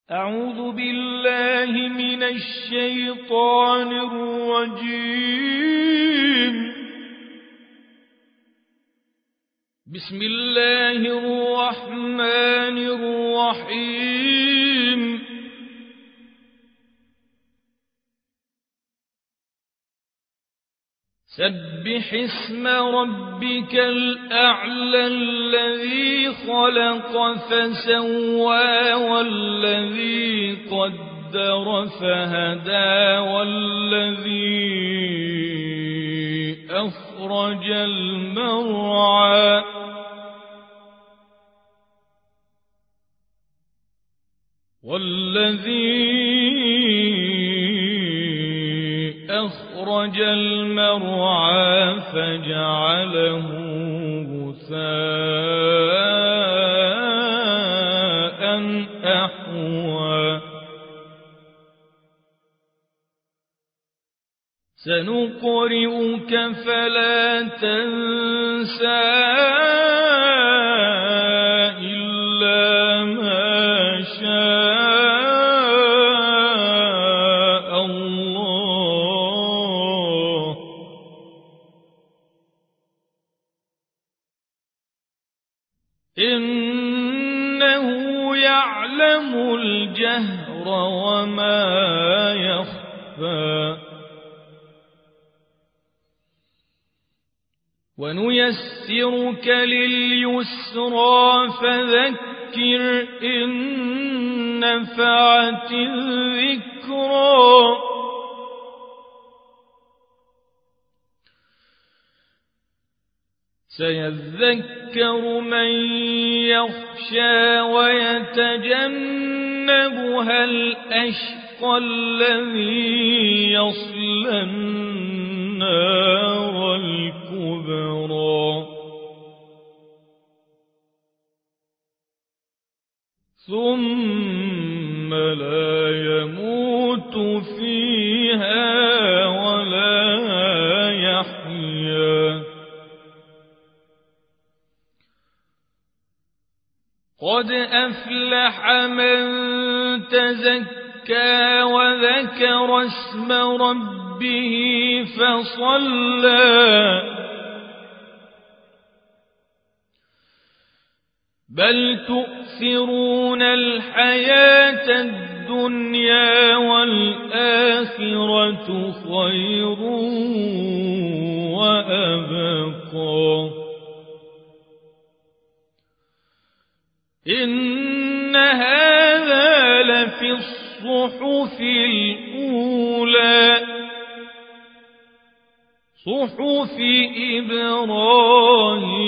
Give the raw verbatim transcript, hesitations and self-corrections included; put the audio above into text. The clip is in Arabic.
أعوذ بالله من الشيطان الرجيم. بسم الله الرحمن الرحيم. سبح اسم ربك الأعلى الذي خلق فسوى والذي قدر فهدى والذي أخرج المرعى والذي أخرج المرعى فجعله غثاء أحوى سنقرئك فلا تنسى إلا ما شاء الله إنه يعلم الجهر وما يخفى ونيسرك لليسرى فذكر إن نفعت الذكرى سيذكر من يخشى ويتجنبها الأشقى الذي يصلى النار الكبرى ثم لا يموت فيها ولا يحيا قد أفلح من تزكى وذكر اسم ربه فصلى بل تؤثرون الحياة الدنيا والآخرة خير وأبقى إن هذا لفي الصحف الأولى صحف إبراهيم